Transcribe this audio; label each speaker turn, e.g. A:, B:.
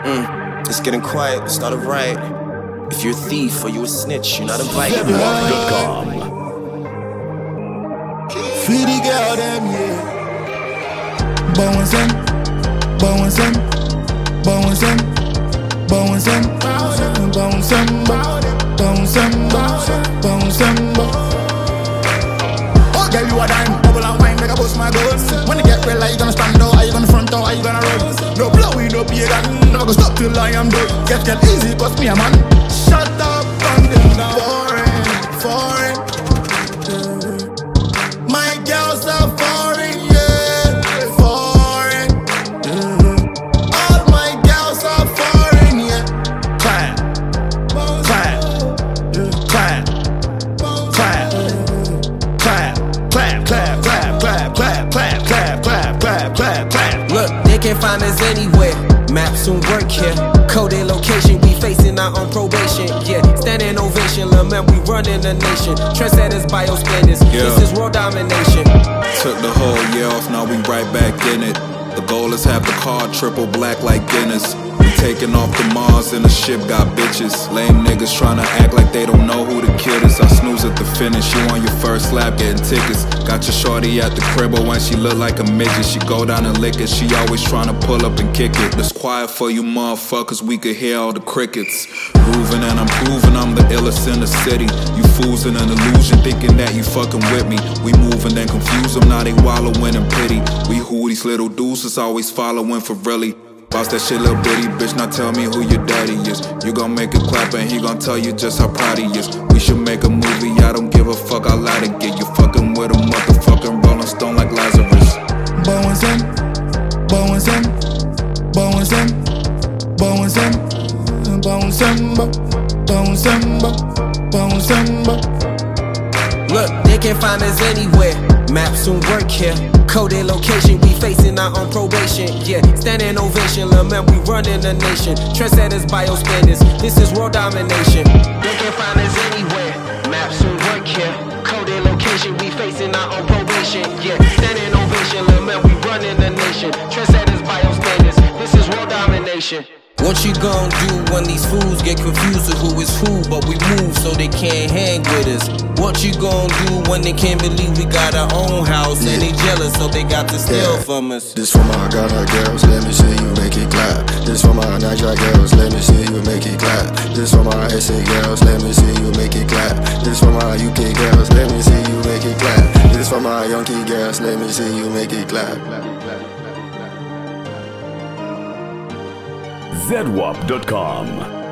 A: It's getting quiet, start a riot. If you're a thief or you a snitch, you're not invited.
B: ZedWap.com.
C: Free the girl them, yeah. Bounce them, bounce them, bounce them, bounce them, bounce them, bounce them, bounce them, bounce them. Oh, girl, you a dime, double and wine, make a bust my guns. When you get real, are you gonna stand out? Are you gonna front out? Are you gonna run? No blowing, no pagan. Never gonna stop till I am done. Get easy, cause me a man. Shut up, and them down. Foreign. My girls are foreign, yeah, foreign. All my girls are foreign, yeah. Clap, clap, clap, clap, clap, clap, clap, clap, clap, clap, clap, clap, clap, clap, clap, clap.
A: Look, they can't find us anywhere. Maps don't work here. Code and location, we facing our own probation. Yeah, standing ovation, lil' man, we running the nation. Trendsetters, bio standards, this is world domination.
D: Took the whole year off, now we right back in it. The goal is have the car triple black like Guinness. We taking off to Mars and the ship got bitches. Lame niggas tryna act like they don't know who the kid is. I snooze at the finish, you on your first lap getting tickets. Got your shorty at the crib, but when she look like a midget, she go down and lick it. She always tryna pull up and kick it. It's quiet for you motherfuckers, we could hear all the crickets. Grooving and I'm proving I'm the illest in the city. You fools in an illusion, thinking that you fucking with me. We moving and confuse them, now they wallowing in pity. We who these little dudes is always following for really. Boss that shit, little bitty bitch, now tell me who your daddy is. You gon' make it clap and he gon' tell you just how proud he is. We should make a movie, I don't give a fuck, I lie to get you fucking with a motherfucking Rolling Stone like Lazarus.
C: Bounce them, bounce them, bounce them, bounce them, bounce them, bounce them, bounce them.
A: Look, they can't find us anywhere. Maps don't work here. Code and location, we facing our own probation. Yeah, standing ovation, lil' man, we running the nation. Trendsetters, bio standards, this is world domination. They can't find us anywhere. Maps don't work here. Code and location, we facing our own probation. Yeah, standing ovation, lil' man, we running the nation. Trendsetters, bio standards, this is world domination. What you gon' do when these fools get confused with who is who, but we move so they can't hang with us? What you gon' do when they can't believe we got our own house and they jealous so they got to steal from us?
E: This for my Ghana girls, let me see you make it clap. This for my Niger girls, let me see you make it clap. This for my SA girls, let me see you make it clap. This for my UK girls, let me see you make it clap. This for my Yankee girls, let me see you make it clap.
B: ZedWap.com.